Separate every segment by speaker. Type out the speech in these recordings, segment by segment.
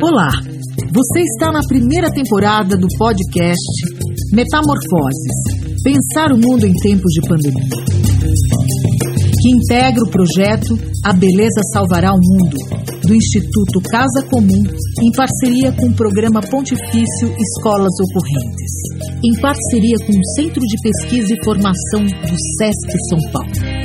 Speaker 1: Olá, você está na primeira temporada do podcast Metamorfoses, Pensar o Mundo em Tempos de Pandemia, que integra o projeto A Beleza Salvará o Mundo, do Instituto Casa Comum, em parceria com o Programa Pontifício Escolas Ocorrentes, em parceria com o Centro de Pesquisa e Formação do SESC São Paulo.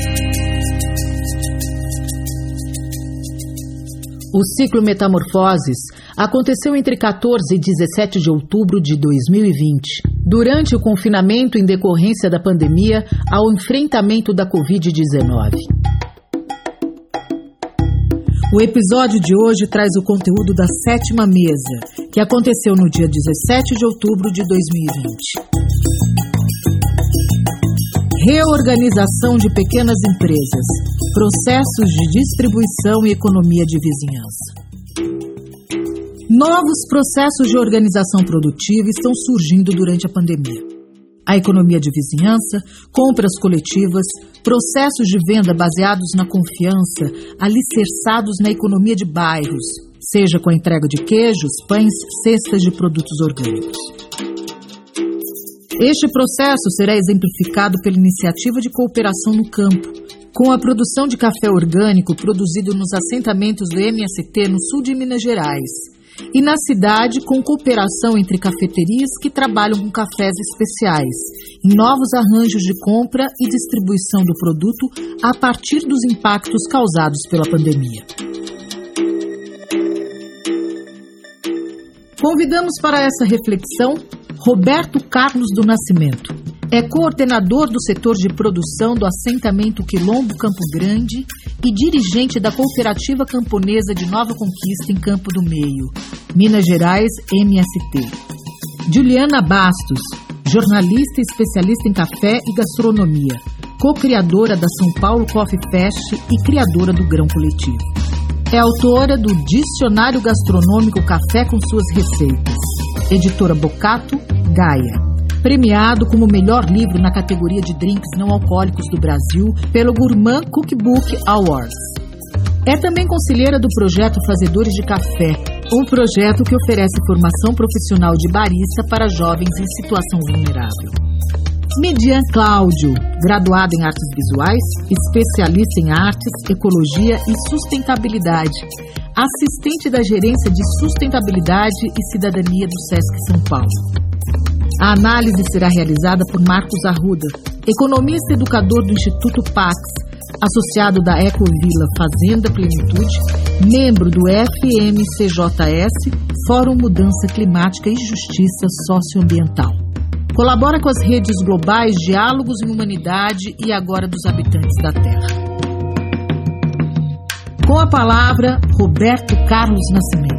Speaker 1: O ciclo Metamorfoses aconteceu entre 14 e 17 de outubro de 2020, durante o confinamento em decorrência da pandemia ao enfrentamento da Covid-19. O episódio de hoje traz o conteúdo da 7ª mesa, que aconteceu no dia 17 de outubro de 2020. Reorganização de pequenas empresas, processos de distribuição e economia de vizinhança. Novos processos de organização produtiva estão surgindo durante a pandemia. A economia de vizinhança, compras coletivas, processos de venda baseados na confiança, alicerçados na economia de bairros, seja com a entrega de queijos, pães, cestas de produtos orgânicos. Este processo será exemplificado pela iniciativa de cooperação no campo, com a produção de café orgânico produzido nos assentamentos do MST no sul de Minas Gerais, e na cidade com cooperação entre cafeterias que trabalham com cafés especiais, em novos arranjos de compra e distribuição do produto a partir dos impactos causados pela pandemia. Convidamos para essa reflexão Roberto Carlos do Nascimento. É coordenador do setor de produção do assentamento Quilombo Campo Grande e dirigente da Cooperativa Camponesa de Nova Conquista em Campo do Meio, Minas Gerais, MST. Juliana Bastos, jornalista e especialista em café e gastronomia, co-criadora da São Paulo Coffee Fest e criadora do Grão Coletivo. É autora do Dicionário Gastronômico Café com Suas Receitas, editora Bocato, Gaia, premiado como o melhor livro na categoria de drinks não alcoólicos do Brasil pelo Gourmand Cookbook Awards. É também conselheira do projeto Fazedores de Café, um projeto que oferece formação profissional de barista para jovens em situação vulnerável. Midian Cláudio, graduado em artes visuais, especialista em artes, ecologia e sustentabilidade, assistente da Gerência de Sustentabilidade e Cidadania do SESC São Paulo. A análise será realizada por Marcos Arruda, economista e educador do Instituto Pax, associado da Ecovila Fazenda Plenitude, membro do FMCJS, Fórum Mudança Climática e Justiça Socioambiental. Colabora com as redes globais Diálogos em Humanidade e Agora dos Habitantes da Terra. Com a palavra, Roberto Carlos Nascimento.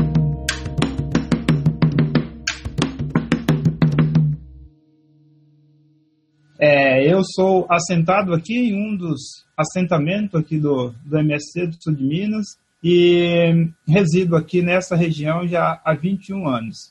Speaker 2: Eu sou assentado aqui em um dos assentamentos aqui do MST do Sul de Minas e resido aqui nessa região já há 21 anos.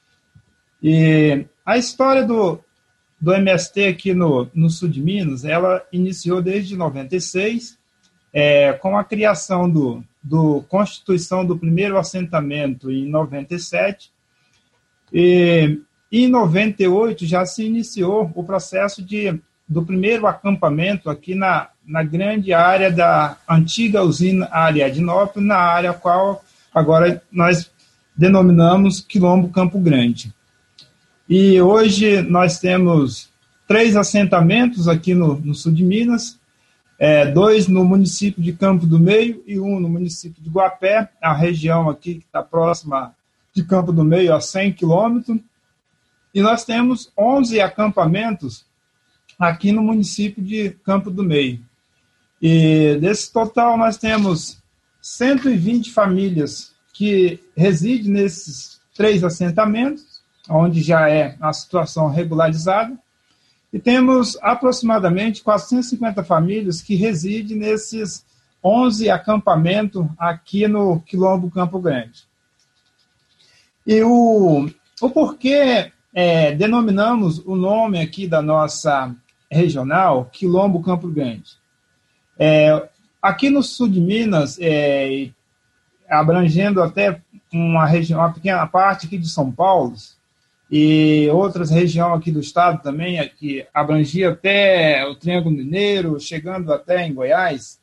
Speaker 2: E a história do MST aqui no Sul de Minas, ela iniciou desde 96, com a criação do Constituição do primeiro assentamento em 97, e em 98 já se iniciou o processo do primeiro acampamento aqui na grande área da antiga usina Ariadnópolis, na área qual agora nós denominamos Quilombo Campo Grande. E hoje nós temos 3 assentamentos aqui no sul de Minas, 2 no município de Campo do Meio e 1 no município de Guapé, a região aqui que está próxima de Campo do Meio, a 100 quilômetros. E nós temos 11 acampamentos aqui no município de Campo do Meio. E desse total nós temos 120 famílias que residem nesses 3 assentamentos, onde já é a situação regularizada, e temos aproximadamente 450 famílias que residem nesses 11 acampamentos aqui no Quilombo Campo Grande. E o porquê denominamos o nome aqui da nossa regional Quilombo Campo Grande. Aqui no sul de Minas, abrangendo até uma região, uma pequena parte aqui de São Paulo, e outras regiões aqui do estado também, que abrangia até o Triângulo Mineiro, chegando até em Goiás.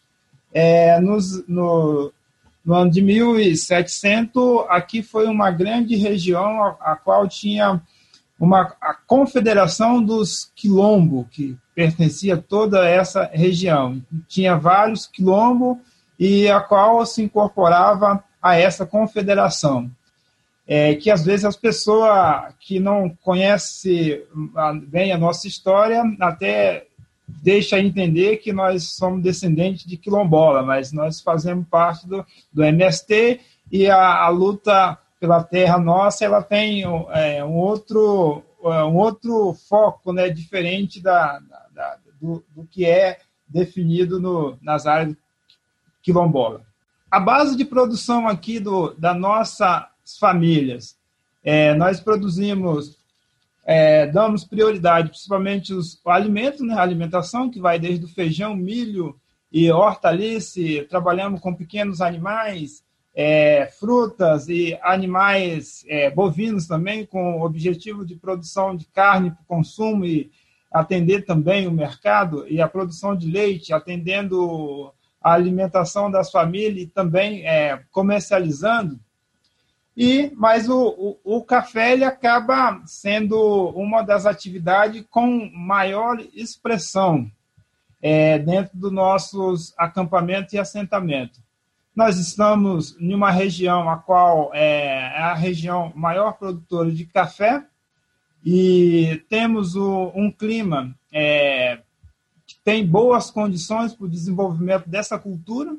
Speaker 2: No ano de 1700, aqui foi uma grande região a qual tinha a confederação dos quilombos, que pertencia a toda essa região. Tinha vários quilombos e a qual se incorporava a essa confederação. Que às vezes as pessoas que não conhecem bem a nossa história até deixa entender que nós somos descendentes de quilombola, mas nós fazemos parte do MST, e a luta pela terra nossa, ela tem um outro foco, né, diferente do que é definido nas áreas quilombola. A base de produção aqui da nossa famílias, nós produzimos, damos prioridade principalmente o alimento, né, a alimentação, que vai desde o feijão, milho e hortaliça. Trabalhamos com pequenos animais, frutas e animais bovinos também, com o objetivo de produção de carne para consumo e atender também o mercado, e a produção de leite, atendendo a alimentação das famílias e também comercializando. Mas o café ele acaba sendo uma das atividades com maior expressão dentro dos nossos acampamentos e assentamentos. Nós estamos em uma região a qual é a região maior produtora de café, e temos um clima que tem boas condições para o desenvolvimento dessa cultura.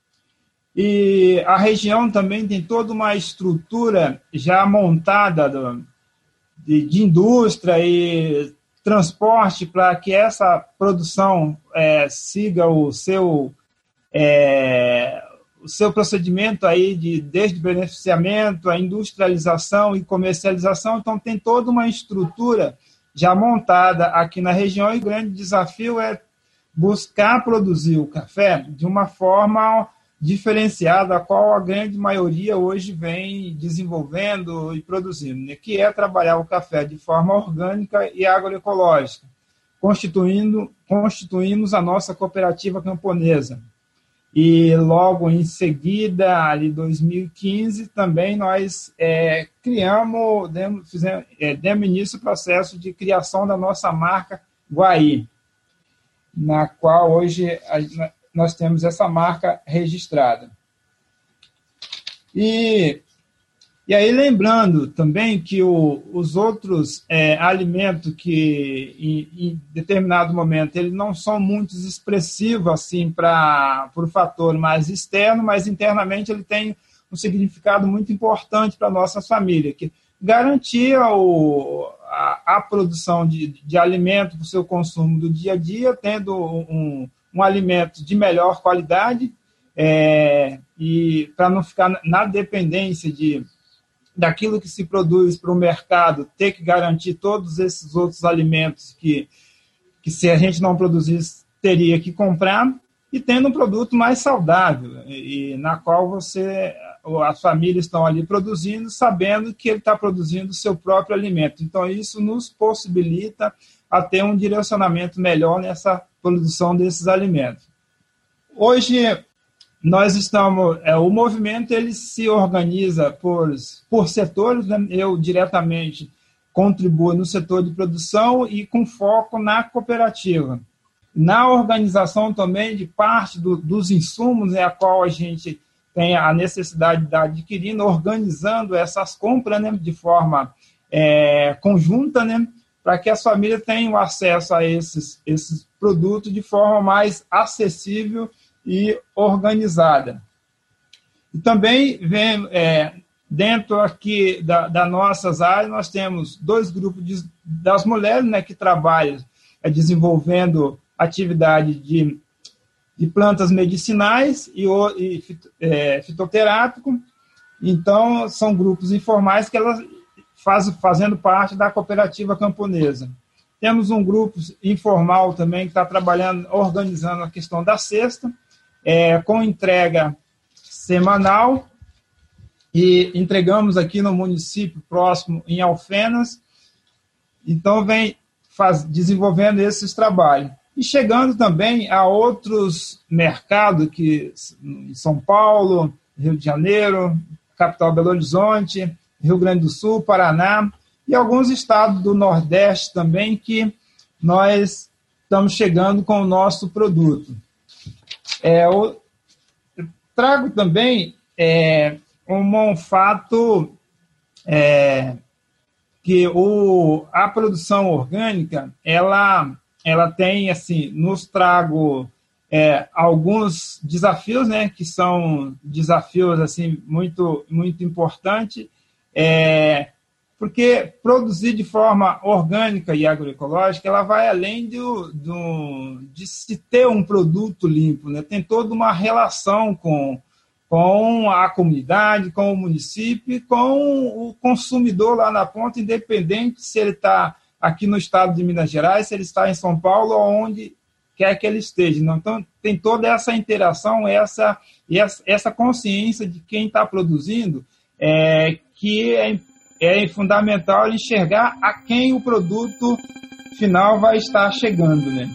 Speaker 2: E a região também tem toda uma estrutura já montada de indústria e transporte para que essa produção siga o seu procedimento aí desde beneficiamento, a industrialização e comercialização. Então, tem toda uma estrutura já montada aqui na região, e o grande desafio é buscar produzir o café de uma forma diferenciada, a qual a grande maioria hoje vem desenvolvendo e produzindo, né? Que é trabalhar o café de forma orgânica e agroecológica. Constituímos a nossa cooperativa camponesa. E logo em seguida, em 2015, também nós demos início ao processo de criação da nossa marca Guaí, na qual hoje nós temos essa marca registrada. E aí, lembrando também que os outros alimentos que, em determinado momento, eles não são muito expressivos assim, para o fator mais externo, mas internamente ele tem um significado muito importante para a nossa família, que garantia a produção de alimento para o seu consumo do dia a dia, tendo um alimento de melhor qualidade, e para não ficar na dependência daquilo que se produz para o mercado, ter que garantir todos esses outros alimentos que se a gente não produzisse, teria que comprar, e tendo um produto mais saudável, e na qual as famílias estão ali produzindo, sabendo que ele está produzindo o seu próprio alimento. Então, isso nos possibilita a ter um direcionamento melhor nessa produção desses alimentos. Hoje, nós estamos, o movimento ele se organiza por setores, né? Eu diretamente contribuo no setor de produção e com foco na cooperativa. Na organização também de parte dos insumos, né, a qual a gente tem a necessidade de adquirir, organizando essas compras, né, de forma conjunta, né, para que as famílias tenham acesso a esses produtos de forma mais acessível e organizada. E também dentro aqui das nossas áreas, nós temos 2 grupos das mulheres, né, que trabalham desenvolvendo atividade de plantas medicinais e fitoterápico. Então, são grupos informais que elas fazendo parte da cooperativa camponesa. Temos um grupo informal também que está trabalhando, organizando a questão da cesta, com entrega semanal, e entregamos aqui no município próximo, em Alfenas. Então, vem desenvolvendo esses trabalhos. E chegando também a outros mercados, que em São Paulo, Rio de Janeiro, capital Belo Horizonte, Rio Grande do Sul, Paraná, e alguns estados do Nordeste também, que nós estamos chegando com o nosso produto. Eu trago também um fato que a produção orgânica, ela tem, assim, nos trago alguns desafios, né, que são desafios, assim, muito, muito importantes, porque produzir de forma orgânica e agroecológica, ela vai além de se ter um produto limpo, né? Tem toda uma relação com a comunidade, com o município e com o consumidor lá na ponta, independente se ele está aqui no estado de Minas Gerais, se ele está em São Paulo ou onde quer que ele esteja. Então, tem toda essa interação, essa consciência de quem está produzindo, que é fundamental enxergar a quem o produto final vai estar chegando, né?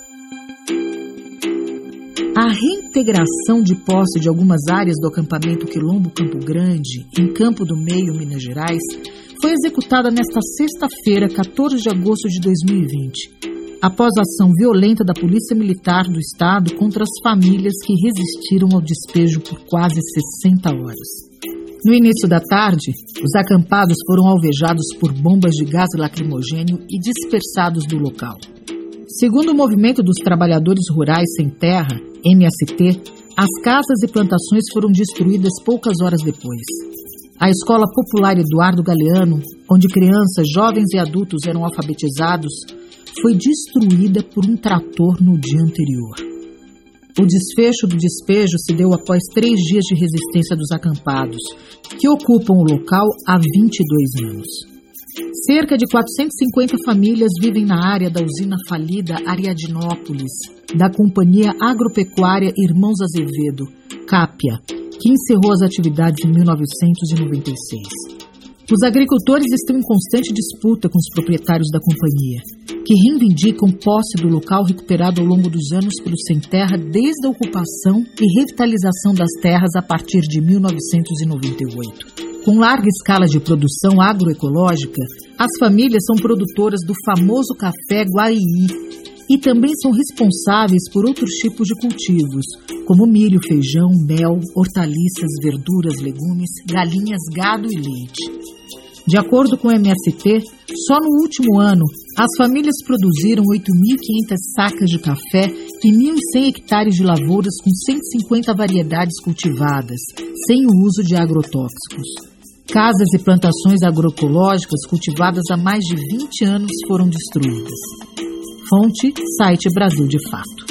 Speaker 1: A reintegração de posse de algumas áreas do acampamento Quilombo Campo Grande, em Campo do Meio, Minas Gerais, foi executada nesta sexta-feira, 14 de agosto de 2020, após a ação violenta da Polícia Militar do Estado contra as famílias que resistiram ao despejo por quase 60 horas. No início da tarde, os acampados foram alvejados por bombas de gás lacrimogêneo e dispersados do local. Segundo o Movimento dos Trabalhadores Rurais Sem Terra, MST, as casas e plantações foram destruídas poucas horas depois. A Escola Popular Eduardo Galeano, onde crianças, jovens e adultos eram alfabetizados, foi destruída por um trator no dia anterior. O desfecho do despejo se deu após 3 dias de resistência dos acampados, que ocupam o local há 22 anos. Cerca de 450 famílias vivem na área da usina falida Ariadnópolis, da Companhia Agropecuária Irmãos Azevedo, CAPIA, que encerrou as atividades em 1996. Os agricultores estão em constante disputa com os proprietários da companhia, que reivindicam posse do local recuperado ao longo dos anos pelo Sem Terra desde a ocupação e revitalização das terras a partir de 1998. Com larga escala de produção agroecológica, as famílias são produtoras do famoso café Guaií e também são responsáveis por outros tipos de cultivos, como milho, feijão, mel, hortaliças, verduras, legumes, galinhas, gado e leite. De acordo com o MST, só no último ano, as famílias produziram 8.500 sacas de café e 1.100 hectares de lavouras com 150 variedades cultivadas, sem o uso de agrotóxicos. Casas e plantações agroecológicas cultivadas há mais de 20 anos foram destruídas. Fonte, site Brasil de Fato.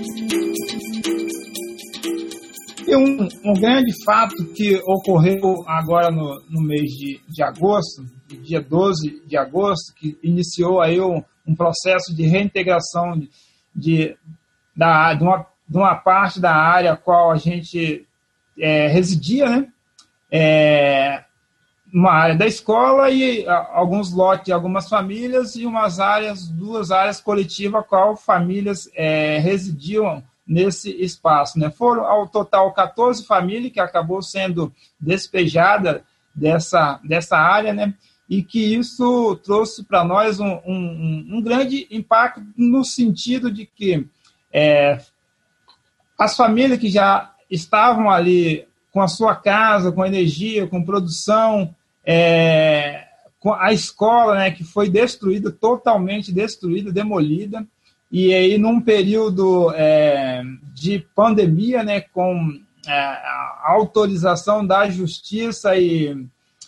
Speaker 2: E um grande fato que ocorreu agora no mês de agosto, dia 12 de agosto, que iniciou aí um processo de reintegração de uma parte da área a qual a gente residia, né? Uma área da escola e alguns lotes de algumas famílias e 2 áreas coletivas a qual famílias residiam nesse espaço, né? Foram ao total 14 famílias que acabou sendo despejada dessa área, né? E que isso trouxe para nós um grande impacto no sentido de que as famílias que já estavam ali com a sua casa, com energia, com produção, com a escola, né, que foi destruída, totalmente destruída, demolida, e aí num período de pandemia, né, com a autorização da justiça e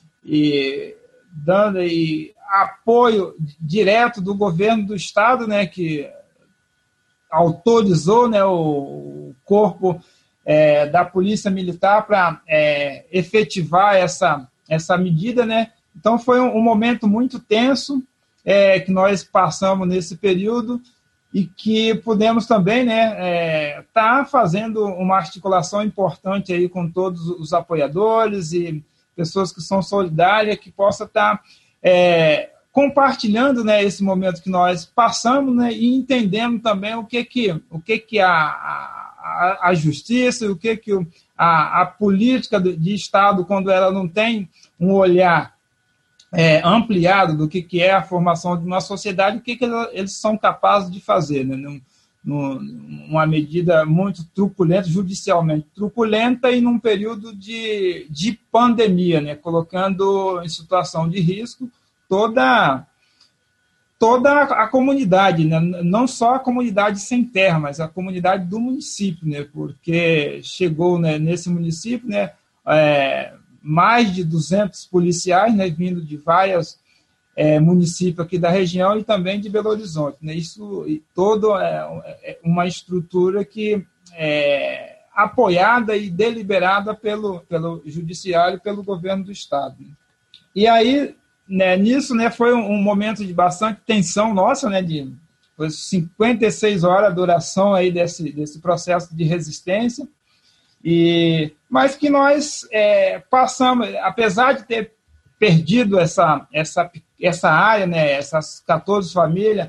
Speaker 2: dando apoio direto do governo do estado, né, que autorizou, né, o corpo da Polícia Militar para efetivar essa medida, né? Então foi um momento muito tenso que nós passamos nesse período e que pudemos também, né, tá fazendo uma articulação importante aí com todos os apoiadores e pessoas que são solidárias, que possam estar compartilhando, né, esse momento que nós passamos, né, e entendendo também o que a justiça, o que a política de Estado, quando ela não tem um olhar ampliado do que é a formação de uma sociedade, o que eles são capazes de fazer, né, numa medida muito truculenta, judicialmente truculenta, e num período de pandemia, né, colocando em situação de risco toda a comunidade, né? Não só a comunidade sem terra, mas a comunidade do município, né? Porque chegou, né, nesse município, né, mais de 200 policiais, né, vindo de vários municípios aqui da região e também de Belo Horizonte, né? Isso todo é uma estrutura que é apoiada e deliberada pelo judiciário e pelo governo do Estado. E aí, né, nisso, né, foi um momento de bastante tensão nossa, né, foi 56 horas a duração aí desse processo de resistência, mas que nós passamos, apesar de ter perdido essa área, né, essas 14 famílias,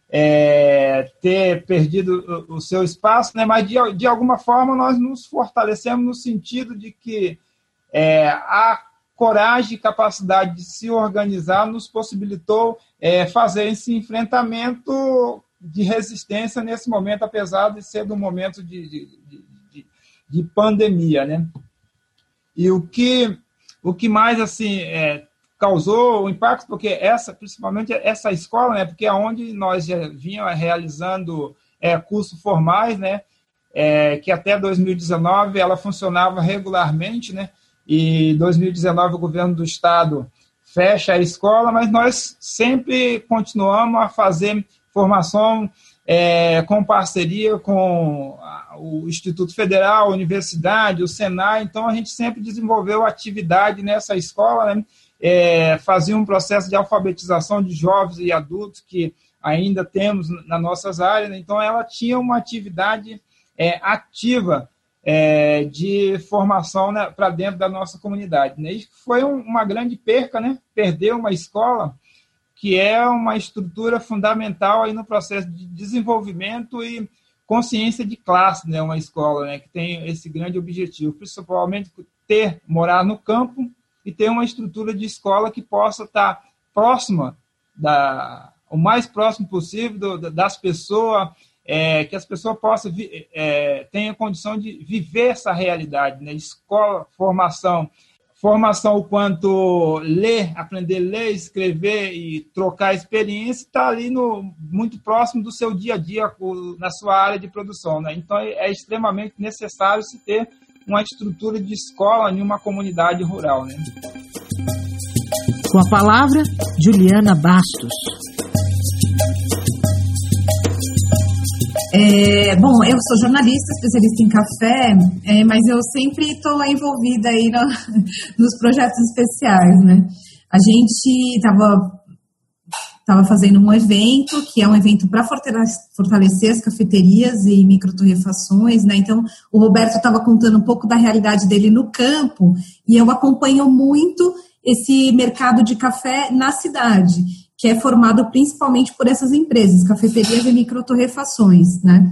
Speaker 2: ter perdido o seu espaço, né, mas de alguma forma nós nos fortalecemos no sentido de que a coragem e capacidade de se organizar nos possibilitou fazer esse enfrentamento de resistência nesse momento, apesar de ser um momento de pandemia, né? E o que mais assim causou o impacto, porque principalmente essa escola, né, porque é onde nós já vínhamos realizando cursos formais, né, que até 2019 ela funcionava regularmente, né? E em 2019 o governo do Estado fecha a escola, mas nós sempre continuamos a fazer formação com parceria com o Instituto Federal, a Universidade, o Senai. Então a gente sempre desenvolveu atividade nessa escola, né? Fazia um processo de alfabetização de jovens e adultos que ainda temos nas nossas áreas, né? Então ela tinha uma atividade ativa de formação, né, para dentro da nossa comunidade, né? Isso foi uma grande perca, né? Perder uma escola que é uma estrutura fundamental aí no processo de desenvolvimento e consciência de classe, né? Uma escola, né, que tem esse grande objetivo, principalmente morar no campo e ter uma estrutura de escola que possa estar próxima, o mais próximo possível das pessoas, que as pessoas possam tenham condição de viver essa realidade, né? Escola, formação o quanto aprender a ler, escrever e trocar experiência, está ali muito próximo do seu dia a dia, na sua área de produção, né? Então é extremamente necessário se ter uma estrutura de escola em uma comunidade rural, né?
Speaker 1: Com a palavra, Juliana Bastos.
Speaker 3: Bom, eu sou jornalista, especialista em café, mas eu sempre estou envolvida aí nos projetos especiais, né? A gente estava fazendo um evento, que é um evento para fortalecer as cafeterias e microtorrefações, né? Então, o Roberto estava contando um pouco da realidade dele no campo, e eu acompanho muito esse mercado de café na cidade, que é formado principalmente por essas empresas, cafeterias e microtorrefações, né?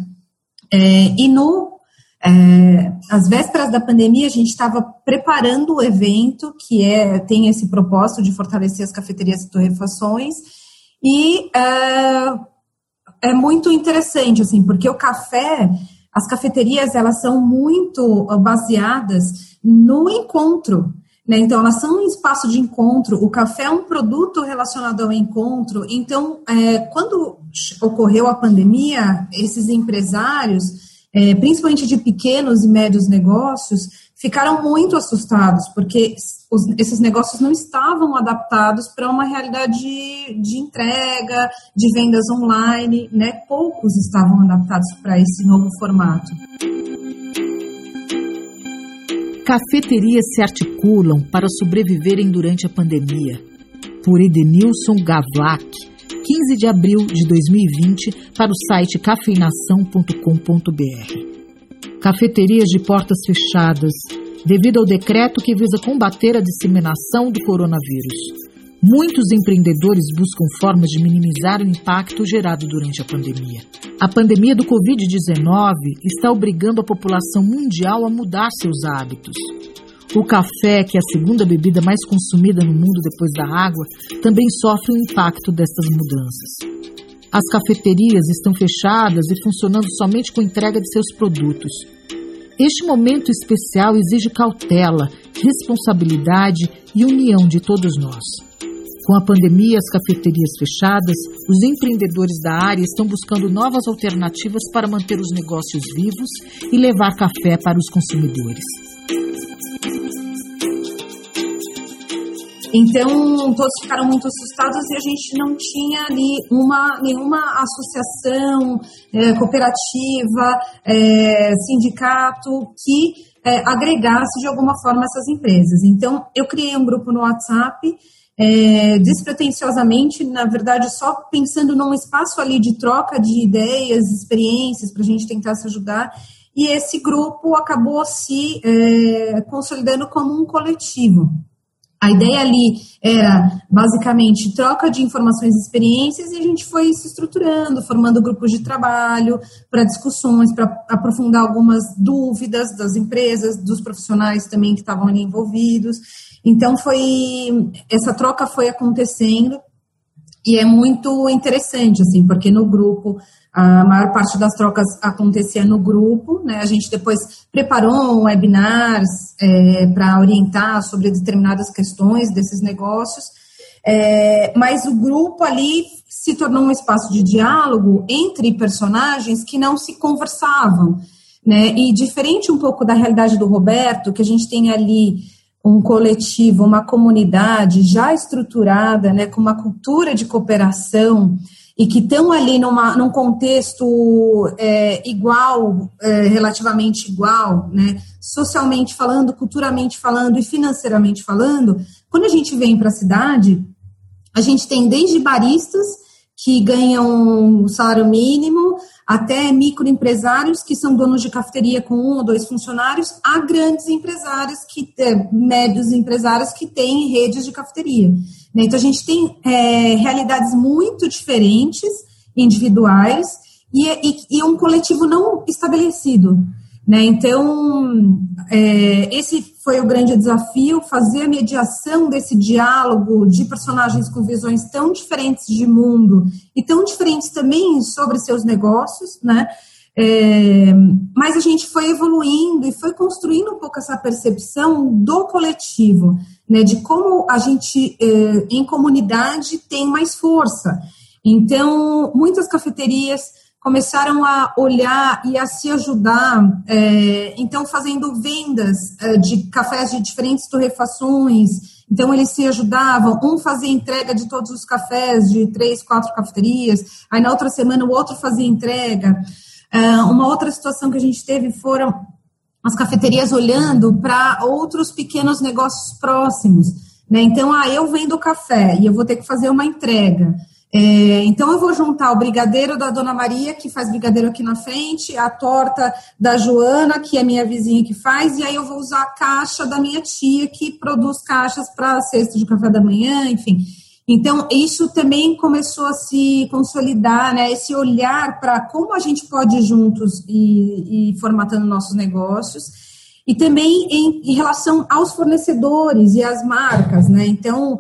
Speaker 3: Às vésperas da pandemia, a gente estava preparando o evento, que tem esse propósito de fortalecer as cafeterias e torrefações, e é muito interessante, assim, porque o café, as cafeterias, elas são muito baseadas no encontro, né? Então, elas são um espaço de encontro, o café é um produto relacionado ao encontro. Então, quando ocorreu a pandemia, esses empresários, principalmente de pequenos e médios negócios, ficaram muito assustados, porque esses negócios não estavam adaptados para uma realidade de entrega, de vendas online, né? Poucos estavam adaptados para esse novo formato.
Speaker 1: Cafeterias se articulam para sobreviverem durante a pandemia. Por Edenilson Gavlak, 15 de abril de 2020, para o site cafeinação.com.br. Cafeterias de portas fechadas devido ao decreto que visa combater a disseminação do coronavírus. Muitos empreendedores buscam formas de minimizar o impacto gerado durante a pandemia. A pandemia do Covid-19 está obrigando a população mundial a mudar seus hábitos. O café, que é a segunda bebida mais consumida no mundo depois da água, também sofre o impacto destas mudanças. As cafeterias estão fechadas e funcionando somente com entrega de seus produtos. Este momento especial exige cautela, responsabilidade e união de todos nós. Com a pandemia e as cafeterias fechadas, os empreendedores da área estão buscando novas alternativas para manter os negócios vivos e levar café para os consumidores.
Speaker 3: Então, todos ficaram muito assustados e a gente não tinha ali nenhuma associação, cooperativa, sindicato que agregasse de alguma forma essas empresas. Então, eu criei um grupo no WhatsApp, despretensiosamente, na verdade, só pensando num espaço ali de troca de ideias, experiências, para a gente tentar se ajudar. E esse grupo acabou se consolidando como um coletivo. A ideia ali era, basicamente, troca de informações e experiências, e a gente foi se estruturando, formando grupos de trabalho para discussões, para aprofundar algumas dúvidas das empresas, dos profissionais também que estavam ali envolvidos. Então, essa troca foi acontecendo e é muito interessante, assim, porque no grupo, a maior parte das trocas acontecia no grupo, né? A gente depois preparou webinars para orientar sobre determinadas questões desses negócios, mas o grupo ali se tornou um espaço de diálogo entre personagens que não se conversavam, né? E diferente um pouco da realidade do Roberto, que a gente tem ali um coletivo, uma comunidade já estruturada, né, com uma cultura de cooperação e que estão ali num contexto igual, relativamente igual, né, socialmente falando, culturalmente falando e financeiramente falando. Quando a gente vem para a cidade, a gente tem desde baristas que ganham um salário mínimo, até microempresários que são donos de cafeteria com 1 ou 2 funcionários, a grandes empresários, médios empresários que têm redes de cafeteria. Então, a gente tem realidades muito diferentes, individuais, e um coletivo não estabelecido. Né? Então, esse foi o grande desafio, fazer a mediação desse diálogo de personagens com visões tão diferentes de mundo e tão diferentes também sobre seus negócios, né? Mas a gente foi evoluindo e foi construindo um pouco essa percepção do coletivo, né? De como a gente, em comunidade, tem mais força. Então, muitas cafeterias começaram a olhar e a se ajudar, então fazendo vendas de cafés de diferentes torrefações. Então eles se ajudavam, um fazia entrega de todos os cafés de 3, 4 cafeterias, aí na outra semana o outro fazia entrega. Uma outra situação que a gente teve foram as cafeterias olhando para outros pequenos negócios próximos, né? Então, eu vendo café e eu vou ter que fazer uma entrega. Então eu vou juntar o brigadeiro da Dona Maria, que faz brigadeiro aqui na frente, a torta da Joana, que é minha vizinha que faz, e aí eu vou usar a caixa da minha tia, que produz caixas para cesta de café da manhã, enfim. Então isso também começou a se consolidar, né, esse olhar para como a gente pode ir juntos e formatando nossos negócios, e também em relação aos fornecedores e às marcas, né? Então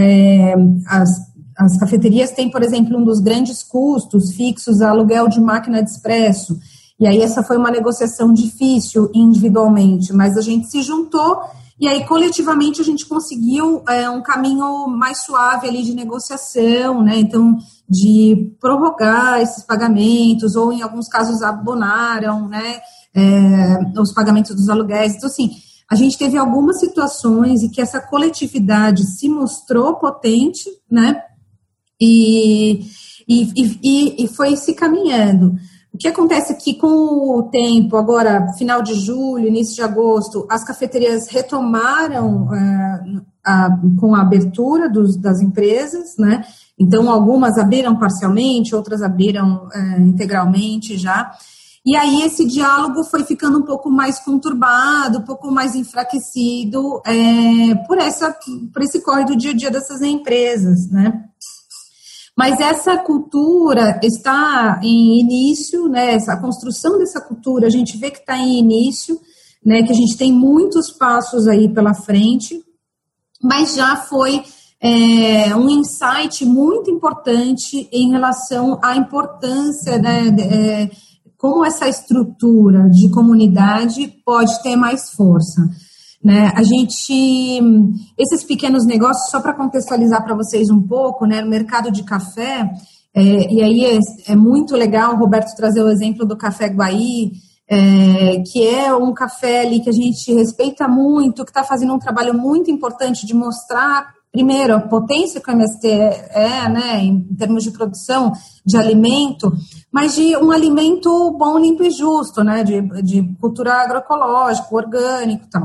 Speaker 3: as cafeterias têm, por exemplo, um dos grandes custos fixos, aluguel de máquina de expresso. E aí essa foi uma negociação difícil individualmente, mas a gente se juntou e aí coletivamente a gente conseguiu um caminho mais suave ali de negociação, né? Então, de prorrogar esses pagamentos, ou em alguns casos abonaram, né, os pagamentos dos aluguéis. Então, assim, a gente teve algumas situações em que essa coletividade se mostrou potente, né? E foi se caminhando. O que acontece é que com o tempo, agora, final de julho, início de agosto, as cafeterias retomaram com a abertura das empresas, né? Então, algumas abriram parcialmente, outras abriram integralmente já. E aí esse diálogo foi ficando um pouco mais conturbado, um pouco mais enfraquecido por esse corre do dia a dia dessas empresas, né? Mas essa cultura está em início, né? A construção dessa cultura, a gente vê que está em início, né? Que a gente tem muitos passos aí pela frente, mas já foi um insight muito importante em relação à importância, né, como essa estrutura de comunidade pode ter mais força, né? Esses pequenos negócios, só para contextualizar para vocês um pouco, né, no mercado de café, e aí é muito legal o Roberto trazer o exemplo do Café Guaí, que é um café ali que a gente respeita muito, que está fazendo um trabalho muito importante de mostrar, primeiro, a potência que o MST né, em termos de produção de alimento, mas de um alimento bom, limpo e justo, né, de cultura agroecológica, orgânico e tal.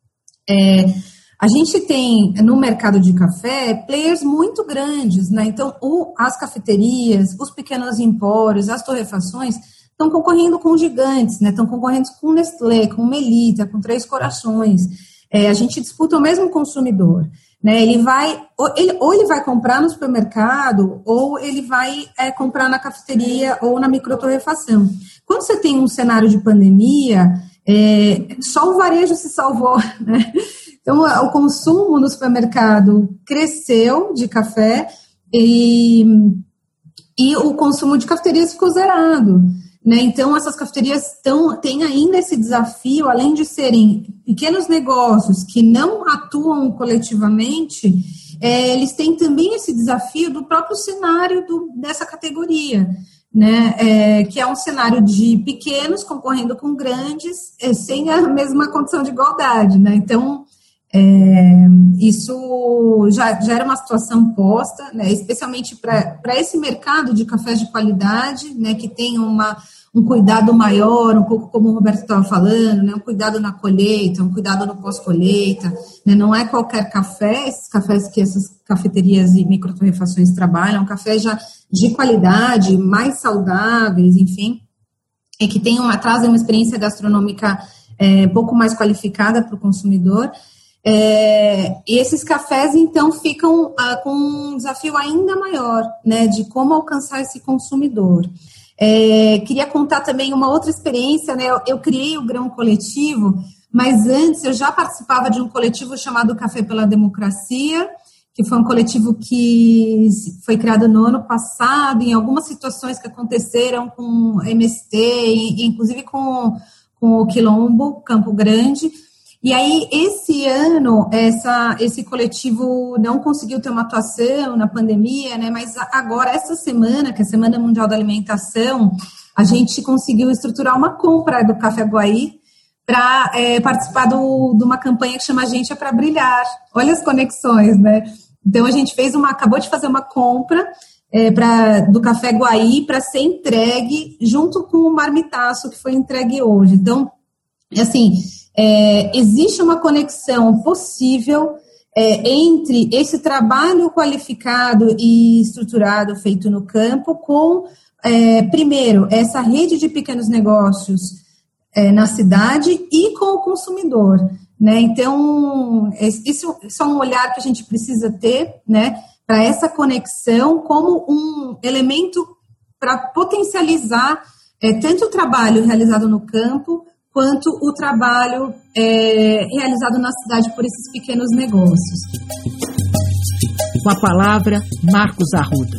Speaker 3: A gente tem no mercado de café players muito grandes, né? Então as cafeterias, os pequenos empórios, as torrefações estão concorrendo com gigantes, né? Estão concorrendo com Nestlé, com Melita, com Três Corações. A gente disputa o mesmo consumidor, né? Ele vai comprar no supermercado ou ele vai comprar na cafeteria ou na microtorrefação. Quando você tem um cenário de pandemia, só o varejo se salvou, né? Então, o consumo no supermercado cresceu de café e o consumo de cafeterias ficou zerado, né? Então, essas cafeterias têm ainda esse desafio, além de serem pequenos negócios que não atuam coletivamente, eles têm também esse desafio do próprio cenário dessa categoria, né? Que é um cenário de pequenos concorrendo com grandes, sem a mesma condição de igualdade, né? Então, isso já era uma situação posta, né? Especialmente para esse mercado de cafés de qualidade, né? Que tem um cuidado maior, um pouco como o Roberto estava falando, né? Um cuidado na colheita, um cuidado no pós-colheita, né? Não é qualquer café, esses cafés que essas cafeterias e microtorrefações trabalham, cafés já de qualidade, mais saudáveis, enfim, e que trazem uma experiência gastronômica um pouco mais qualificada para o consumidor. E esses cafés, então, ficam com um desafio ainda maior, né, de como alcançar esse consumidor. Queria contar também uma outra experiência, né? Eu criei o Grão Coletivo, mas antes eu já participava de um coletivo chamado Café pela Democracia, que foi um coletivo que foi criado no ano passado, em algumas situações que aconteceram com MST, inclusive com o Quilombo, Campo Grande. E aí, esse ano, esse coletivo não conseguiu ter uma atuação na pandemia, né? Mas agora, essa semana, que é a Semana Mundial da Alimentação, a gente conseguiu estruturar uma compra do Café Guaí para participar de uma campanha que chama A Gente é para Brilhar. Olha as conexões, né? Então, a gente acabou de fazer uma compra do Café Guaí para ser entregue junto com o marmitaço que foi entregue hoje. Então, assim, existe uma conexão possível entre esse trabalho qualificado e estruturado feito no campo com, primeiro, essa rede de pequenos negócios na cidade e com o consumidor, né? Então, isso é um olhar que a gente precisa ter, né, para essa conexão como um elemento para potencializar tanto o trabalho realizado no campo quanto o trabalho realizado na cidade por esses pequenos negócios.
Speaker 1: Com a palavra, Marcos Arruda.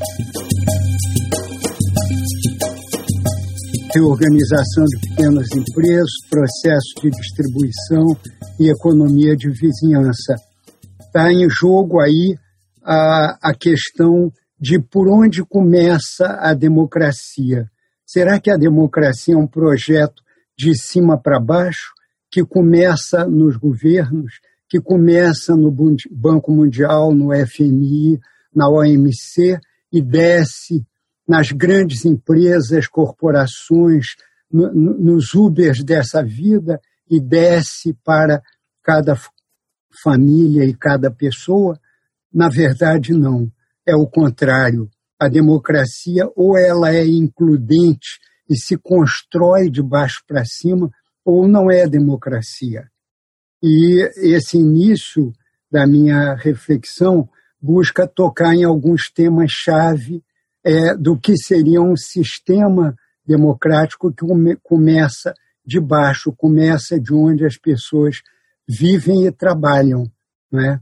Speaker 4: Reorganização de pequenas empresas, processo de distribuição e economia de vizinhança. Está em jogo aí a questão de por onde começa a democracia. Será que a democracia é um projeto de cima para baixo, que começa nos governos, que começa no Banco Mundial, no FMI, na OMC e desce nas grandes empresas, corporações, nos Ubers dessa vida e desce para cada família e cada pessoa? Na verdade, não. É o contrário. A democracia ou ela é includente e se constrói de baixo para cima, ou não é democracia. E esse início da minha reflexão busca tocar em alguns temas-chave do que seria um sistema democrático que começa de baixo, começa de onde as pessoas vivem e trabalham, né?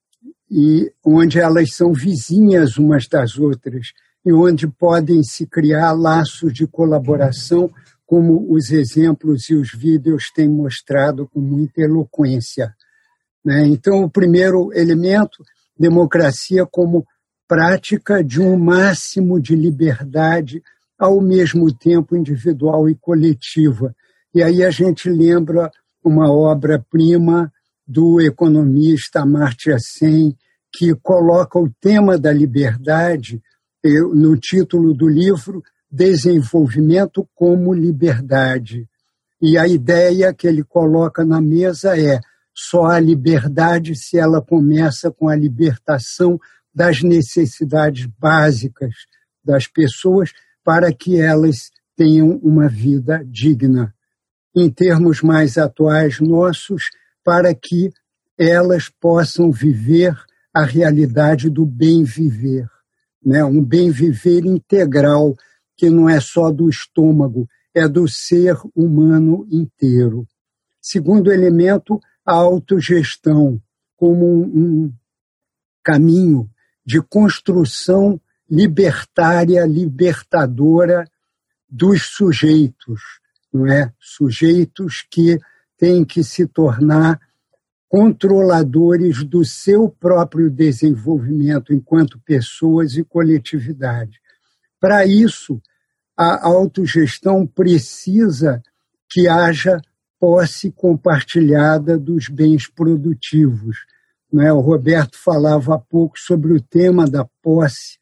Speaker 4: E onde elas são vizinhas umas das outras, e onde podem se criar laços de colaboração, como os exemplos e os vídeos têm mostrado com muita eloquência, né? Então, o primeiro elemento, democracia como prática de um máximo de liberdade, ao mesmo tempo individual e coletiva. E aí a gente lembra uma obra-prima do economista Amartya Sen, que coloca o tema da liberdade no título do livro, Desenvolvimento como Liberdade. E a ideia que ele coloca na mesa é: só há liberdade se ela começa com a libertação das necessidades básicas das pessoas para que elas tenham uma vida digna. Em termos mais atuais nossos, para que elas possam viver a realidade do bem viver, né? Um bem viver integral, que não é só do estômago, é do ser humano inteiro. Segundo elemento, a autogestão, como um caminho de construção libertária, libertadora dos sujeitos, não é? Sujeitos que têm que se tornar controladores do seu próprio desenvolvimento enquanto pessoas e coletividade. Para isso, a autogestão precisa que haja posse compartilhada dos bens produtivos, não é? O Roberto falava há pouco sobre o tema da posse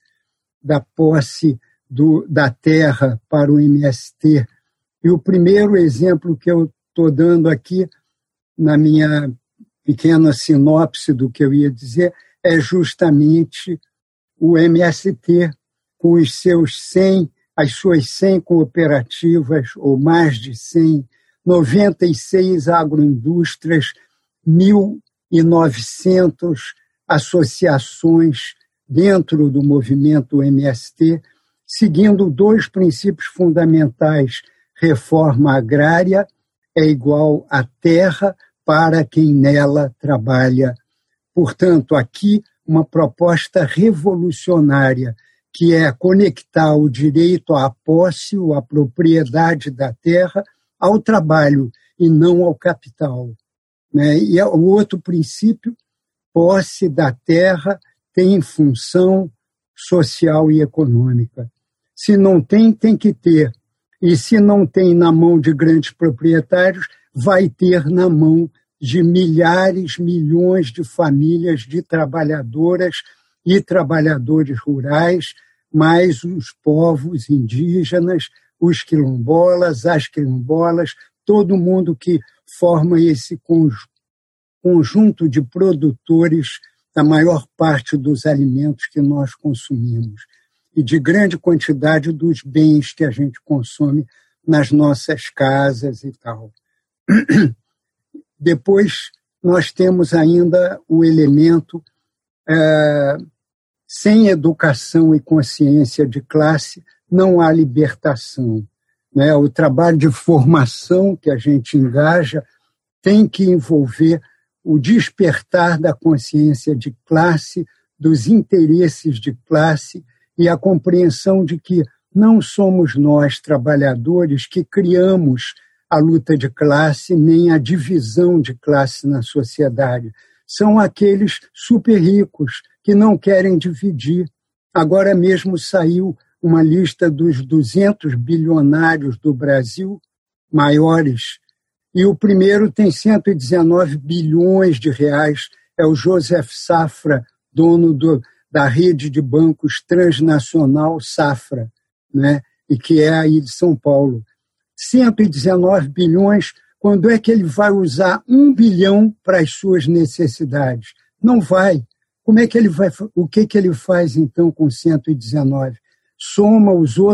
Speaker 4: da terra para o MST. E o primeiro exemplo que eu estou dando aqui, na minha pequena sinopse do que eu ia dizer, é justamente o MST, com as suas 100 cooperativas, ou mais de 100, 96 agroindústrias, 1.900 associações dentro do movimento MST, seguindo 2 princípios fundamentais: reforma agrária é igual a terra para quem nela trabalha. Portanto, aqui uma proposta revolucionária, que é conectar o direito à posse ou à propriedade da terra ao trabalho e não ao capital, né? E o outro princípio, posse da terra tem função social e econômica. Se não tem, tem que ter. E se não tem na mão de grandes proprietários, vai ter na mão de milhares, milhões de famílias de trabalhadoras e trabalhadores rurais, mais os povos indígenas, os quilombolas, as quilombolas, todo mundo que forma esse conjunto de produtores da maior parte dos alimentos que nós consumimos e de grande quantidade dos bens que a gente consome nas nossas casas e tal. Depois, nós temos ainda o elemento sem educação e consciência de classe, não há libertação, né? O trabalho de formação que a gente engaja tem que envolver o despertar da consciência de classe, dos interesses de classe e a compreensão de que não somos nós, trabalhadores, que criamos a luta de classe nem a divisão de classe na sociedade. São aqueles super ricos que não querem dividir. Agora mesmo saiu uma lista dos 200 bilionários do Brasil, maiores, e o primeiro tem 119 bilhões de reais, é o Joseph Safra, dono da rede de bancos transnacional Safra, né? E que é aí de São Paulo. 119 bilhões, quando é que ele vai usar 1 bilhão para as suas necessidades? Não vai. Como é que ele vai? O que ele faz, então, com 119? Soma os outros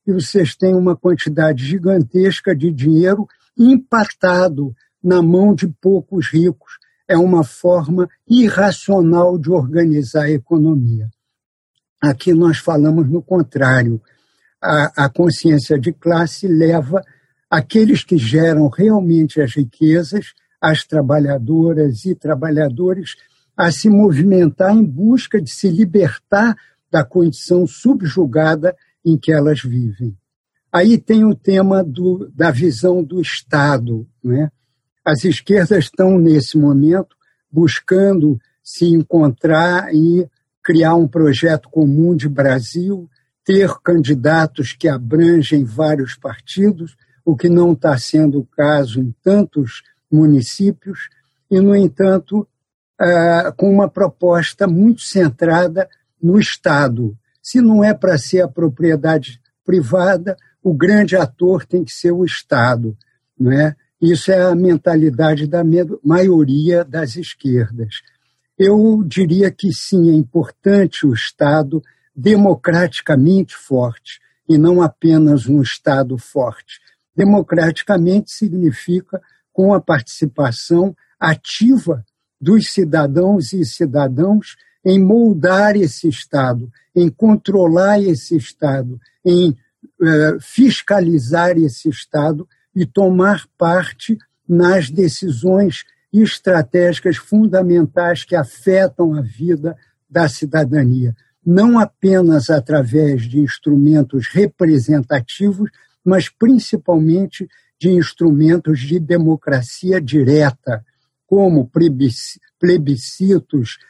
Speaker 4: e vocês têm uma quantidade gigantesca de dinheiro empatado na mão de poucos ricos. É uma forma irracional de organizar a economia. Aqui nós falamos no contrário. A consciência de classe leva aqueles que geram realmente as riquezas, as trabalhadoras e trabalhadores, a se movimentar em busca de se libertar da condição subjugada em que elas vivem. Aí tem o tema da visão do Estado, né? As esquerdas estão, nesse momento, buscando se encontrar e criar um projeto comum de Brasil, ter candidatos que abrangem vários partidos, o que não está sendo o caso em tantos municípios, e, no entanto, com uma proposta muito centrada no Estado. Se não é para ser a propriedade privada, o grande ator tem que ser o Estado, não é? Isso é a mentalidade da maioria das esquerdas. Eu diria que sim, é importante o Estado democraticamente forte, e não apenas um Estado forte. Democraticamente significa com a participação ativa dos cidadãos e cidadãos em moldar esse Estado, em controlar esse Estado, em fiscalizar esse Estado e tomar parte nas decisões estratégicas fundamentais que afetam a vida da cidadania, não apenas através de instrumentos representativos, mas principalmente de instrumentos de democracia direta, como plebiscitos,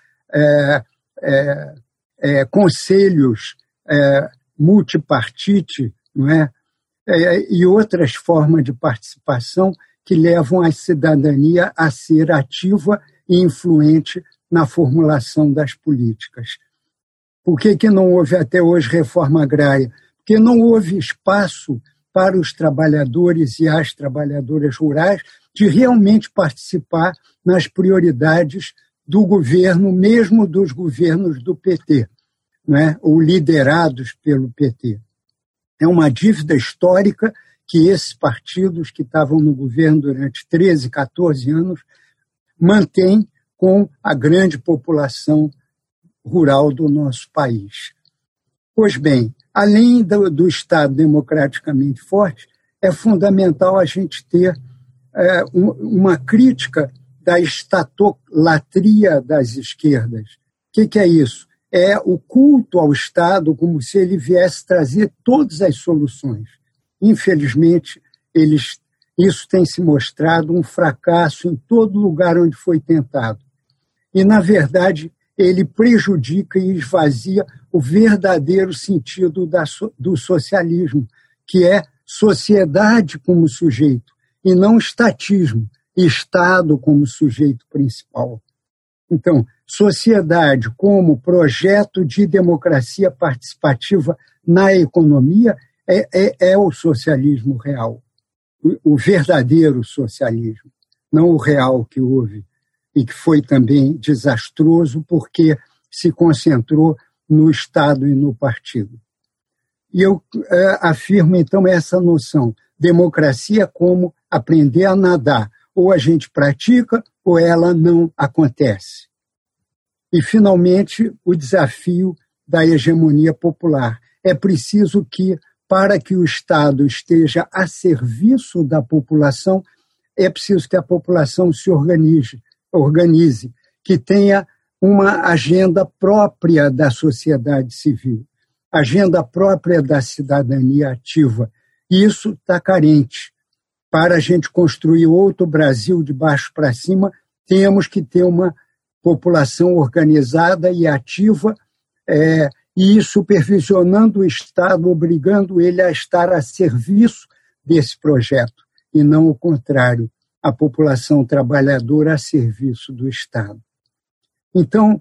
Speaker 4: conselhos multipartite, não é? E outras formas de participação que levam a cidadania a ser ativa e influente na formulação das políticas. Por que não houve até hoje reforma agrária? Porque não houve espaço para os trabalhadores e as trabalhadoras rurais de realmente participar nas prioridades do governo, mesmo dos governos do PT, né? Ou liderados pelo PT. É uma dívida histórica que esses partidos que estavam no governo durante 13, 14 anos mantêm com a grande população rural do nosso país. Pois bem, além do Estado democraticamente forte, é fundamental a gente ter uma crítica da estatolatria das esquerdas. O que é isso? É o culto ao Estado como se ele viesse trazer todas as soluções. Infelizmente, isso tem se mostrado um fracasso em todo lugar onde foi tentado. E, na verdade, ele prejudica e esvazia o verdadeiro sentido do socialismo, que é sociedade como sujeito, e não estatismo, Estado como sujeito principal. Então, sociedade como projeto de democracia participativa na economia é o socialismo real, o verdadeiro socialismo, não o real que houve e que foi também desastroso porque se concentrou no Estado e no partido. E eu afirmo, então, essa noção, democracia como aprender a nadar, ou a gente pratica ou ela não acontece. E, finalmente, o desafio da hegemonia popular. É preciso que, para que o Estado esteja a serviço da população, é preciso que a população se organize, que tenha uma agenda própria da sociedade civil, agenda própria da cidadania ativa. E isso está carente. Para a gente construir outro Brasil de baixo para cima, temos que ter uma população organizada e ativa e supervisionando o Estado, obrigando ele a estar a serviço desse projeto, e não o contrário, a população trabalhadora a serviço do Estado. Então,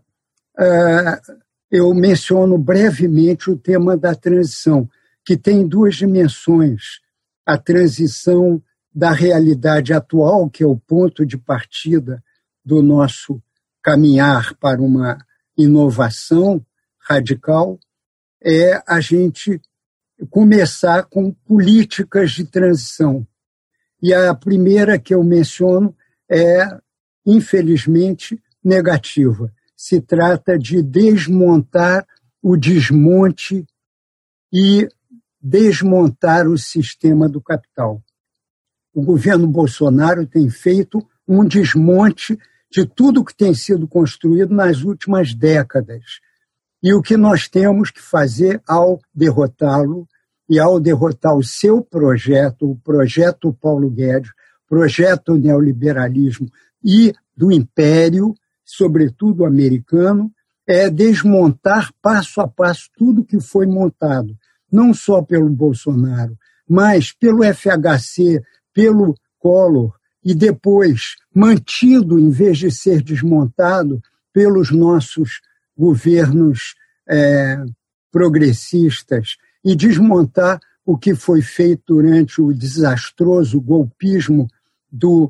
Speaker 4: eu menciono brevemente o tema da transição, que tem duas dimensões. A transição da realidade atual, que é o ponto de partida do nosso caminhar para uma inovação radical, é a gente começar com políticas de transição. E a primeira que eu menciono é, infelizmente, negativa. Se trata de desmontar o desmonte e desmontar o sistema do capital. O governo Bolsonaro tem feito um desmonte de tudo que tem sido construído nas últimas décadas. E o que nós temos que fazer ao derrotá-lo e ao derrotar o seu projeto, o projeto Paulo Guedes, projeto neoliberalismo e do império, sobretudo americano, é desmontar passo a passo tudo que foi montado, não só pelo Bolsonaro, mas pelo FHC, pelo Collor, e depois mantido, em vez de ser desmontado, pelos nossos governos progressistas, e desmontar o que foi feito durante o desastroso golpismo do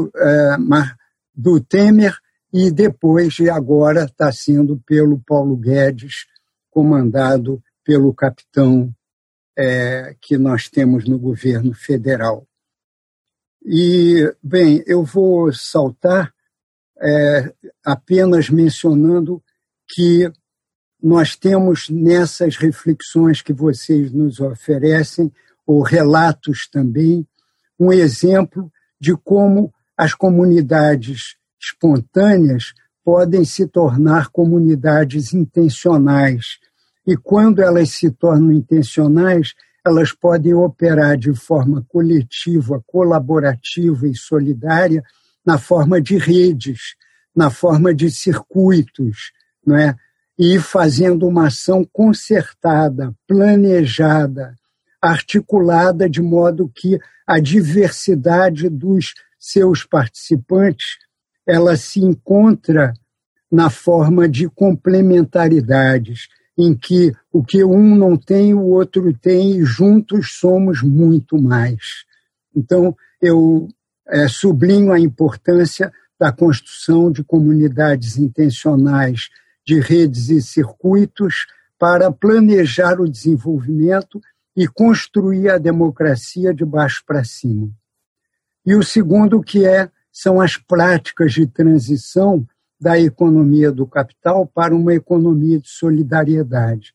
Speaker 4: Temer, e depois, e agora, está sendo pelo Paulo Guedes, comandado pelo capitão que nós temos no governo federal. E, bem, eu vou saltar apenas mencionando que nós temos nessas reflexões que vocês nos oferecem, ou relatos também, um exemplo de como as comunidades espontâneas podem se tornar comunidades intencionais. E quando elas se tornam intencionais, elas podem operar de forma coletiva, colaborativa e solidária na forma de redes, na forma de circuitos, não é? E fazendo uma ação concertada, planejada, articulada, de modo que a diversidade dos seus participantes ela se encontra na forma de complementaridades, em que o que um não tem, o outro tem, e juntos somos muito mais. Então, eu sublinho a importância da construção de comunidades intencionais, de redes e circuitos para planejar o desenvolvimento e construir a democracia de baixo para cima. E o segundo são as práticas de transição da economia do capital para uma economia de solidariedade.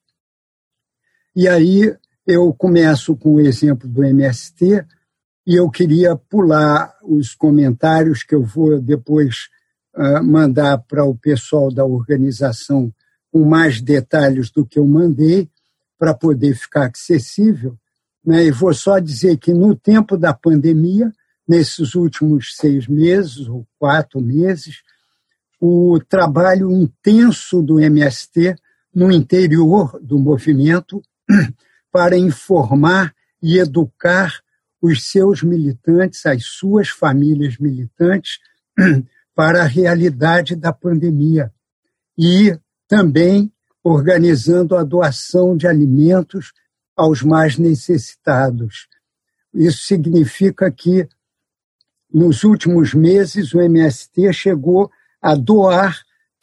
Speaker 4: E aí eu começo com o exemplo do MST, e eu queria pular os comentários que eu vou depois mandar para o pessoal da organização com mais detalhes do que eu mandei, para poder ficar acessível, né? E vou só dizer que no tempo da pandemia, nesses últimos 6 meses ou 4 meses, o trabalho intenso do MST no interior do movimento para informar e educar os seus militantes, as suas famílias militantes, para a realidade da pandemia. E também organizando a doação de alimentos aos mais necessitados. Isso significa que, nos últimos meses, o MST chegou a doar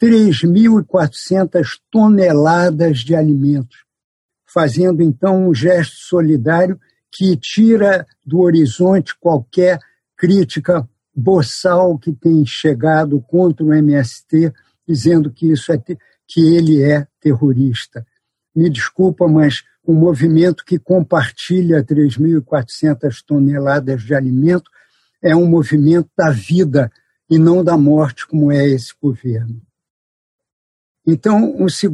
Speaker 4: 3.400 toneladas de alimentos, fazendo, então, um gesto solidário que tira do horizonte qualquer crítica boçal que tem chegado contra o MST, dizendo que ele é terrorista. Me desculpa, mas um movimento que compartilha 3.400 toneladas de alimento é um movimento da vida e não da morte, como é esse governo. Então,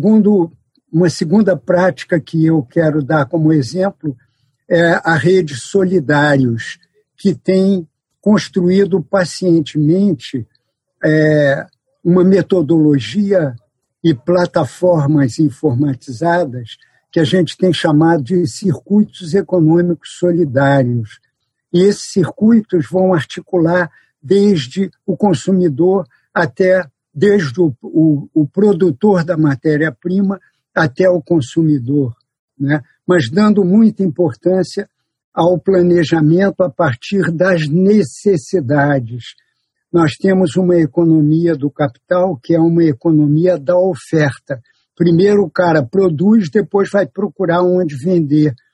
Speaker 4: uma segunda prática que eu quero dar como exemplo é a rede Solidários, que tem construído pacientemente uma metodologia e plataformas informatizadas que a gente tem chamado de circuitos econômicos solidários. E esses circuitos vão articular desde o consumidor desde o produtor da matéria-prima até o consumidor, né? Mas dando muita importância ao planejamento a partir das necessidades. Nós temos uma economia do capital que é uma economia da oferta. Primeiro o cara produz, depois vai procurar onde vender.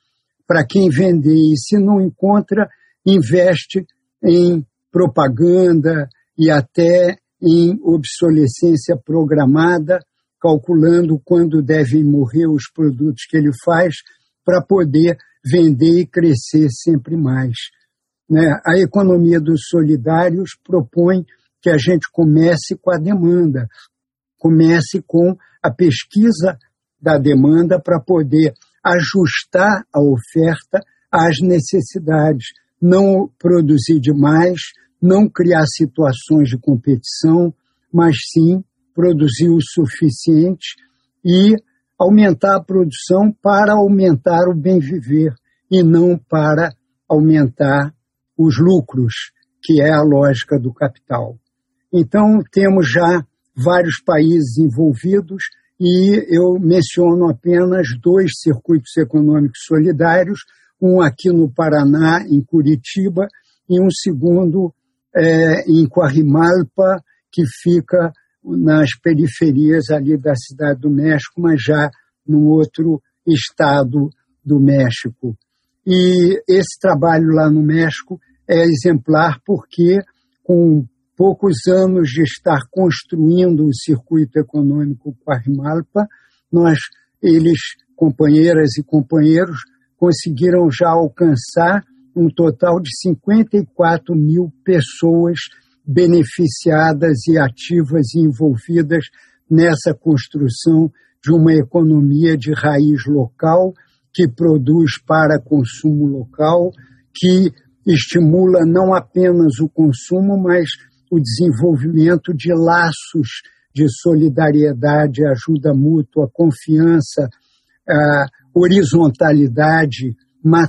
Speaker 4: para quem vender, e se não encontra, investe em propaganda e até em obsolescência programada, calculando quando devem morrer os produtos que ele faz para poder vender e crescer sempre mais. Né? A economia dos solidários propõe que a gente comece com a demanda, comece com a pesquisa da demanda para poder ajustar a oferta às necessidades, não produzir demais, não criar situações de competição, mas sim produzir o suficiente e aumentar a produção para aumentar o bem-viver e não para aumentar os lucros, que é a lógica do capital. Então, temos já vários países envolvidos e eu menciono apenas 2 circuitos econômicos solidários, um aqui no Paraná, em Curitiba, e um segundo em Coajimalpa, que fica nas periferias ali da Cidade do México, mas já num outro estado do México. E esse trabalho lá no México é exemplar porque, com poucos anos de estar construindo o circuito econômico Coajimalpa, eles, companheiras e companheiros, conseguiram já alcançar um total de 54 mil pessoas beneficiadas e ativas e envolvidas nessa construção de uma economia de raiz local, que produz para consumo local, que estimula não apenas o consumo, mas o desenvolvimento de laços de solidariedade, ajuda mútua, confiança, horizontalidade,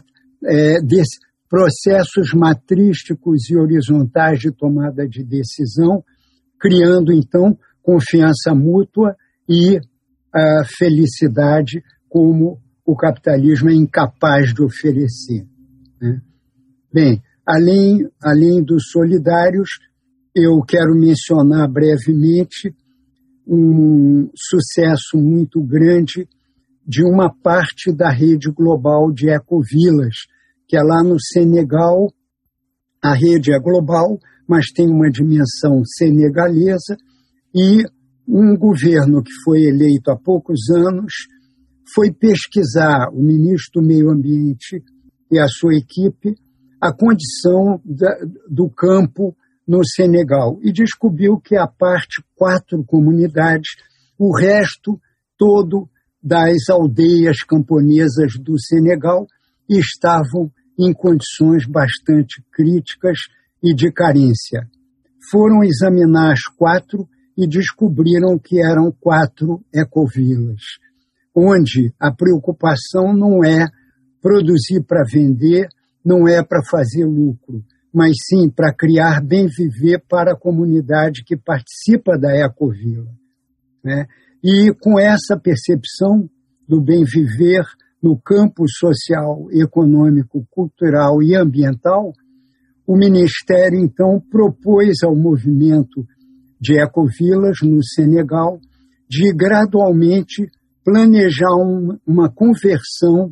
Speaker 4: processos matrísticos e horizontais de tomada de decisão, criando, então, confiança mútua e felicidade como o capitalismo é incapaz de oferecer. Né? Bem, além dos solidários, eu quero mencionar brevemente um sucesso muito grande de uma parte da rede global de ecovilas, que é lá no Senegal. A rede é global, mas tem uma dimensão senegalesa, e um governo que foi eleito há poucos anos foi pesquisar, o ministro do Meio Ambiente e a sua equipe, a condição do campo no Senegal, e descobriu que a parte 4 comunidades, o resto todo das aldeias camponesas do Senegal, estavam em condições bastante críticas e de carência. Foram examinar as 4 e descobriram que eram 4 ecovilas, onde a preocupação não é produzir para vender, não é para fazer lucro, mas sim para criar bem-viver para a comunidade que participa da ecovila. Né? E com essa percepção do bem-viver no campo social, econômico, cultural e ambiental, o Ministério, então, propôs ao movimento de ecovilas no Senegal de gradualmente planejar uma conversão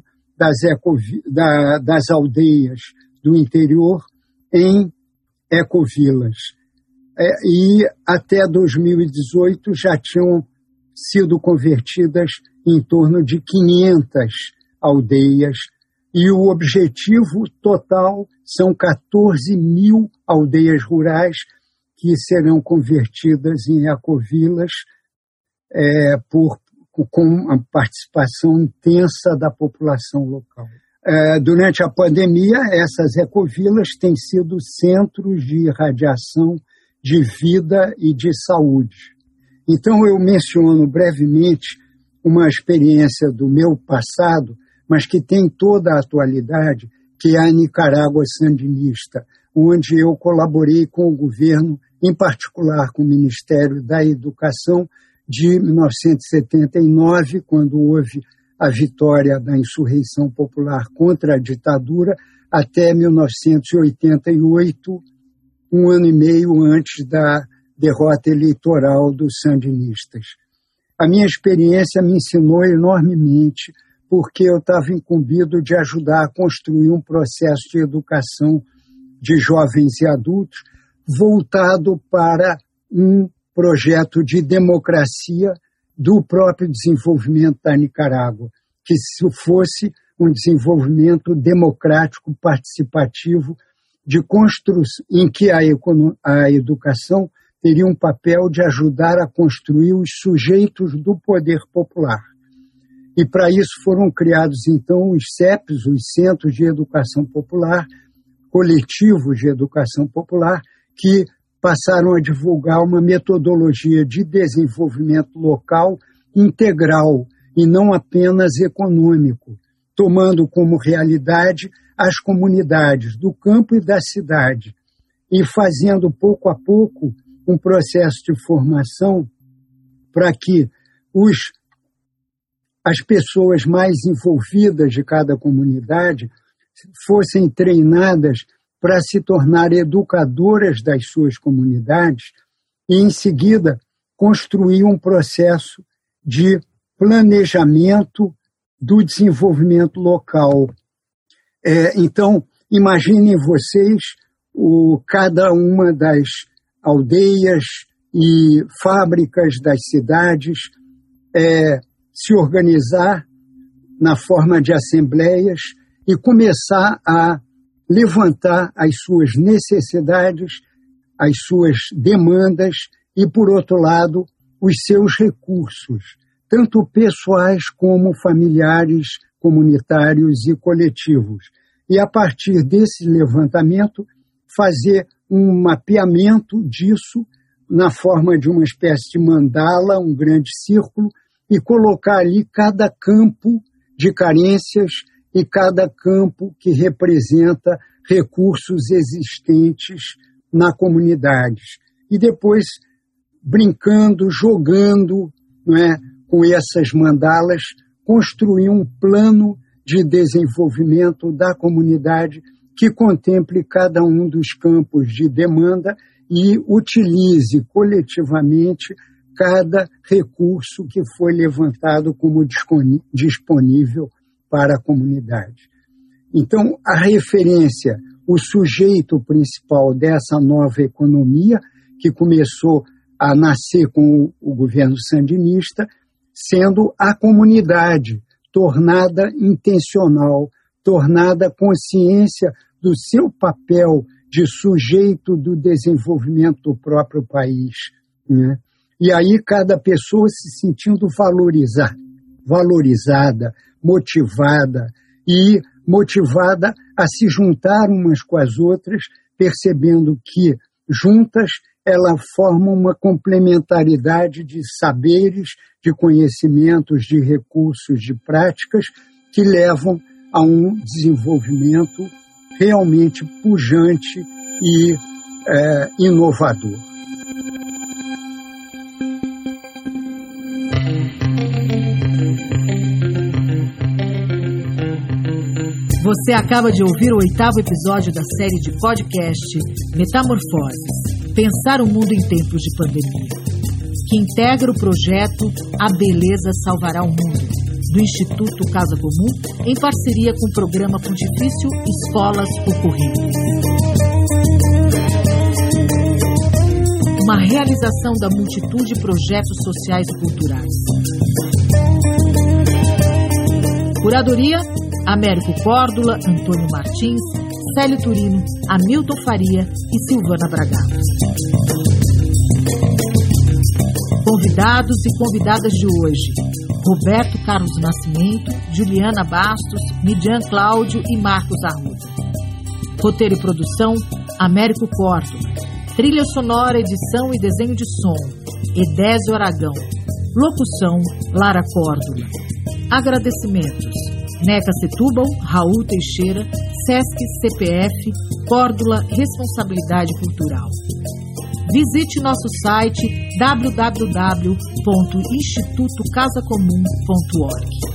Speaker 4: das aldeias do interior em ecovilas. E até 2018 já tinham sido convertidas em torno de 500 aldeias, e o objetivo total são 14 mil aldeias rurais que serão convertidas em ecovilas com a participação intensa da população local. Durante a pandemia, essas ecovilas têm sido centros de irradiação de vida e de saúde. Então, eu menciono brevemente uma experiência do meu passado, mas que tem toda a atualidade, que é a Nicarágua sandinista, onde eu colaborei com o governo, em particular com o Ministério da Educação, de 1979, quando houve a vitória da insurreição popular contra a ditadura, até 1988, um ano e meio antes da derrota eleitoral dos sandinistas. A minha experiência me ensinou enormemente porque eu estava incumbido de ajudar a construir um processo de educação de jovens e adultos voltado para um projeto de democracia do próprio desenvolvimento da Nicarágua, que fosse um desenvolvimento democrático, participativo, em que a educação teria um papel de ajudar a construir os sujeitos do poder popular. E para isso foram criados, então, os CEPs, os Centros de Educação Popular, coletivos de educação popular, que passaram a divulgar uma metodologia de desenvolvimento local integral e não apenas econômico, tomando como realidade as comunidades do campo e da cidade e fazendo pouco a pouco um processo de formação para que as pessoas mais envolvidas de cada comunidade fossem treinadas para se tornar educadoras das suas comunidades e, em seguida, construir um processo de planejamento do desenvolvimento local. Então, imaginem vocês cada uma das aldeias e fábricas das cidades se organizar na forma de assembleias e começar a levantar as suas necessidades, as suas demandas e, por outro lado, os seus recursos, tanto pessoais como familiares, comunitários e coletivos. E, a partir desse levantamento, fazer um mapeamento disso na forma de uma espécie de mandala, um grande círculo, e colocar ali cada campo de carências e cada campo que representa recursos existentes na comunidade. E depois, brincando, jogando, com essas mandalas, construir um plano de desenvolvimento da comunidade que contemple cada um dos campos de demanda e utilize coletivamente cada recurso que foi levantado como disponível para a comunidade. Então, a referência, o sujeito principal dessa nova economia, que começou a nascer com o governo sandinista, sendo a comunidade tornada intencional, tornada consciência do seu papel de sujeito do desenvolvimento do próprio país, né? E aí cada pessoa se sentindo valorizada, motivada a se juntar umas com as outras, percebendo que juntas elas formam uma complementaridade de saberes, de conhecimentos, de recursos, de práticas que levam a um desenvolvimento realmente pujante e inovador.
Speaker 1: Você acaba de ouvir o 8º episódio da série de podcast Metamorfoses, Pensar o Mundo em Tempos de Pandemia, que integra o projeto A Beleza Salvará o Mundo, do Instituto Casa Comum, em parceria com o Programa Pontifício Escolas O Currículo. Uma realização da multitude de projetos sociais e culturais. Curadoria: Américo Córdula, Antônio Martins, Célio Turino, Hamilton Faria e Silvana Bragato. Convidados e convidadas de hoje: Roberto Carlos Nascimento, Juliana Bastos, Midian Cláudio e Marcos Arruda. Roteiro e produção: Américo Córdula. Trilha sonora, edição e desenho de som: Edésio Aragão. Locução: Lara Córdula. Agradecimentos: Neca Setúbal, Raul Teixeira, Sesc CPF, Córdula Responsabilidade Cultural. Visite nosso site www.institutocasacomum.org.